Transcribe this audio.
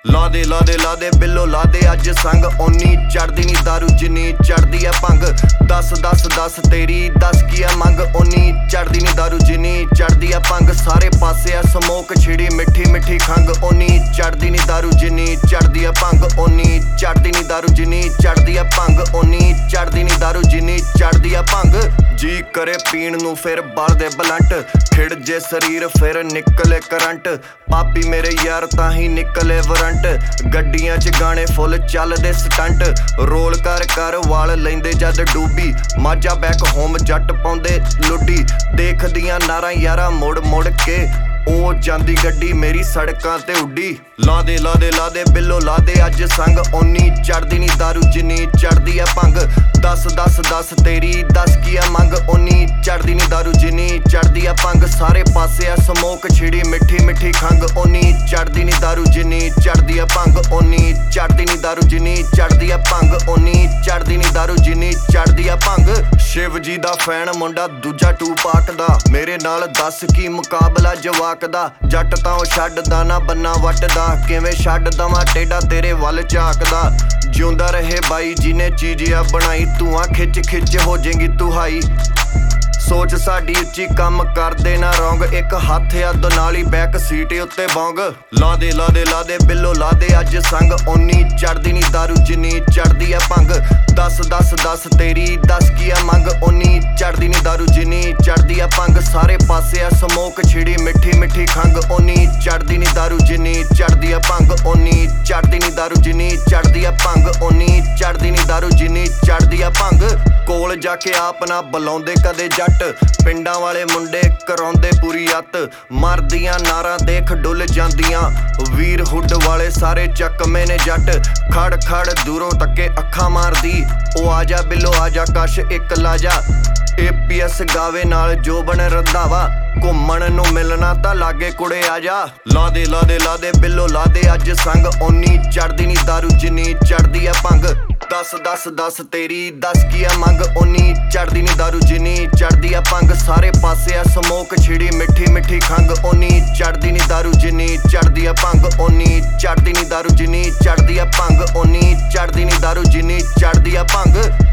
ਲਾ ਦੇ ਬਿੱਲੋ ਲਾ ਦੇ ਅੱਜ ਸੰਗ ਓਨੀ ਚੜਦੀ ਨੀ ਦਾਰੂ ਜਿੰਨੀ ਚੜਦੀ ਆ ਭੰਗ। ਦੱਸ ਤੇਰੀ ਦੱਸ ਕੀ ਆ ਮੰਗ। ਓਨੀ ਚੜਦੀ ਨੀ ਦਾਰੂ ਜਿੰਨੀ ਚੜਦੀ ਆ ਭੰਗ। ਸਾਰੇ ਪਾਸੇ ਆ ਸਮੋਕ ਛਿੜੀ ਮਿੱਠੀ ਮਿੱਠੀ ਖੰਗ। ਓਨੀ ਚੜਦੀ ਨੀ ਦਾਰੂ ਜਿੰਨੀ ਚੜਦੀ ਆ ਭੰਗ। ਓਨੀ ਚੜਦੀ ਨੀ ਦਾਰੂ ਜਿੰਨੀ ਚੜਦੀ ਆ ਭੰਗ। ਓਨੀ ਚੜਦੀ ਨੀ ਦਾਰੂ ਜਿੰਨੀ ਚੜਦੀ ਆ ਭੰਗ। ਜੀ ਕਰੇ ਪੀਣ ਨੂੰ ਫਿਰ ਬਲਦੇ ਬਲੰਟ। ਖਿੜ ਜੇ ਸਰੀਰ ਫਿਰ ਨਿਕਲੇ ਕਰੰਟ। ਪਾਪੀ ਮੇਰੇ ਯਾਰ ਤਾਂ ਹੀ ਨਿਕਲੇ ਵਾਰੰਟ। ਗੱਡੀਆਂ 'ਚ ਗਾਣੇ ਫੁੱਲ ਚੱਲਦੇ ਸਟੰਟ। ਰੋਲ ਕਰ ਵਾਲ ਲੈਂਦੇ ਜਦ ਡੂਬੀ। ਮਾਝਾ ਬੈਕ ਹੋਮ ਜੱਟ ਪਾਉਂਦੇ ਲੁੱਡੀ। ਦੇਖਦੀਆਂ ਨਾਰਾਂ ਯਾਰਾਂ ਮੁੜ ਮੁੜ ਕੇ। ਉਹ ਜਾਂਦੀ ਗੱਡੀ ਮੇਰੀ ਸੜਕਾਂ ਤੇ ਉੱਡੀ। ਲਾ ਦੇ ਬਿੱਲੋ ਲਾ ਦੇ ਅੱਜ ਸੰਗ ਓਨੀ ਚੜਦੀ ਨੀ ਦਾਰੂ ਜਿੰਨੀ ਚੜਦੀ ਆ ਭੰਗ। ਦੱਸ ਤੇਰੀ ਦੱਸ ਕੀ ਆ ਮੰਗ। ਓਨੀ ਚੜਦੀ ਨੀ ਦਾਰੂ ਜਿੰਨੀ ਚੜਦੀ ਆ ਭੰਗ। ਸਾਰੇ ਪਾਸੇ ਆ ਸਮੋਕ ਛਿੜੀ ਮਿੱਠੀ ਮਿੱਠੀ ਖੰਗ। ਓਨੀ ਚੜਦੀ ਨੀ ਦਾਰੂ ਜਿੰਨੀ ਚੜਦੀ ਆ ਭੰਗ। ਓਨੀ ਚੜਦੀ ਨੀ ਦਾਰੂ ਜਿੰਨੀ ਚੜਦੀ ਆ ਭੰਗ। ਓਨੀ ਚੜਦੀ ਨੀ ਦਾਰੂ ਜਿੰਨੀ ਚੜਦੀ ਆ ਭੰਗ। ਸ਼ਿਵ ਜੀ ਦਾ ਫੈਨ ਮੁੰਡਾ ਦੂਜਾ ਟੂਪਾਕ ਦਾ। ਮੇਰੇ ਨਾਲ ਦੱਸ ਕੀ ਮੁਕਾਬਲਾ ਜਵਾਕ ਦਾ। ਜੱਟ ਤਾਂ ਉਹ ਛੱਡਦਾ ਨਾ ਬੰਨਾ ਵੱਟਦਾ। ਕਿਵੇਂ ਛੱਡ ਦਵਾਂ ਟੇਡਾ ਤੇਰੇ ਵੱਲ ਝਾਕਦਾ। ਜਿਉਂਦਾ ਰਹੇ ਬਾਈ ਜਿਹਨੇ ਚੀਜ਼ ਆ ਬਣਾਈ। ਧੂਆਂ ਖਿੱਚ ਹੋ ਜਾਏਗੀ ਤੂੰ ਹਾਈ। ਸੋਚ ਸਾਡੀ ਉੱਚੀ ਕੰਮ ਕਰਦੇ ਨਾ ਰੌਂਗ। ਇੱਕ ਹੱਥ ਆ ਦੁਨਾਲੀ ਬੈਕ ਸੀਟ ਉੱਤੇ ਬੌਂਗ। ਲਾ ਦੇ ਬਿੱਲੋ ਲਾ ਦੇ ਅੱਜ ਸੰਗ ਓਨੀ ਚੜਦੀ ਨੀ ਦਾਰੂ ਜਿੰਨੀ ਚੜਦੀ ਆ ਭੰਗ। ਦੱਸ ਤੇਰੀ ਦੱਸ ਕੀ ਆ ਮੰਗ। ਓਨੀ ਚੜਦੀ ਨੀ ਦਾਰੂ ਜਿੰਨੀ ਚੜਦੀ ਆ ਭੰਗ। ਸਾਰੇ ਪਾਸੇ ਆ ਸਮੋਕ ਛਿੜੀ ਮਿੱਠੀ ਮਿੱਠੀ ਖੰਗ। ਓਨੀ ਚੜਦੀ ਨੀ ਦਾਰੂ ਜਿੰਨੀ ਚੜਦੀ ਆ ਭੰਗ। ਓਨੀ ਚੜਦੀ ਨੀ ਦਾਰੂ ਜਿੰਨੀ ਚੜਦੀ ਆ ਭੰਗ। ਓਨੀ ਚੜਦੀ ਨੀ ਦਾਰੂ ਜਿੰਨੀ ਚੜਦੀ ਆ ਭੰਗ। ਕੋਲ ਜਾ ਕੇ ਆਪ ਨਾ ਬੁਲਾਉਂਦੇ ਕਦੇ ਜੱਟ। ਪਿੰਡਾਂ ਵਾਲੇ ਮੁੰਡੇ ਕਰਾਉਂਦੇ ਪੂਰੀ ਅੱਤ। ਮਰਦੀਆਂ ਨਾਰਾਂ ਦੇਖ ਡੁੱਲ ਜਾਂਦੀਆਂ। ਵੀਰ ਹੁੱਡ ਵਾਲੇ ਸਾਰੇ ਚੱਕਵੇਂ ਨੇ ਜੱਟ। ਖੜ ਦੂਰੋਂ ਤੱਕੇ ਅੱਖਾਂ ਮਾਰਦੀ। ਉਹ ਆ ਜਾ ਬਿੱਲੋ ਆ ਜਾ ਕਸ਼ ਇੱਕ ਲਾਜਾ। APS ਗਾਵੇ ਨਾਲ ਜੋਬਨ ਰੰਧਾਵਾ। ਘੁੰਮਣ ਨੂੰ ਮਿਲਣਾ ਤਾਂ ਲਾਗੇ ਕੁੜੇ ਆ ਜਾ। ਲਾ ਦੇ ਬਿੱਲੋ ਲਾ ਦੇ ਅੱਜ ਸੰਗ ਓਨੀ ਚੜਦੀ ਨੀ ਦਾਰੂ ਜਿੰਨੀ ਚੜਦੀ ਆ ਭੰਗ। ਦੱਸ ਤੇਰੀ ਦੱਸ ਕੀ ਆ ਮੰਗ। ਓਨੀ ਚੜਦੀ ਨੀ ਦਾਰੂ ਜਿੰਨੀ ਚੜਦੀ ਆ ਭੰਗ। ਸਾਰੇ ਪਾਸੇ ਆ ਸਮੋਕ ਛਿੜੀ ਮਿੱਠੀ ਮਿੱਠੀ ਖੰਗ। ਓਨੀ ਚੜਦੀ ਨੀ ਦਾਰੂ ਜਿੰਨੀ ਚੜਦੀ ਆ ਭੰਗ। ਓਨੀ ਚੜਦੀ ਨੀ ਦਾਰੂ ਜਿੰਨੀ ਚੜਦੀ ਆ ਭੰਗ। ਓਨੀ ਚੜਦੀ ਨੀ ਦਾਰੂ ਜਿੰਨੀ ਚੜਦੀ ਆ ਭੰਗ।